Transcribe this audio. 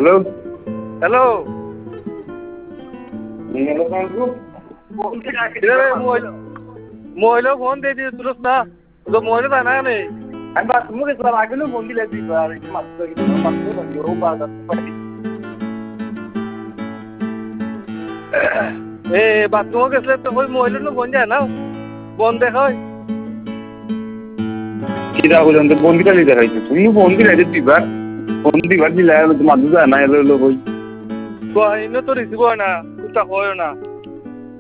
hello hello hello mobile phone दे दी सुरस ना तो मोबाइल था ना नहीं আমি বাথরুমে গেছিলাম আগে না ফোন দিলে দুইবার একটু মাত্র বাথরুমে গেছি ও বাজার ए बाथरूम के तो कोई मोबाइल ना फोन जाए ना फोन देखो কিরা বলেন তো ফোন দিলে দেখাইছো তুমি ফোন দিলে দুইবার দিলে মানুষ জানা এলো কই कोई ना तो रिसीव है ना कुछ हो ना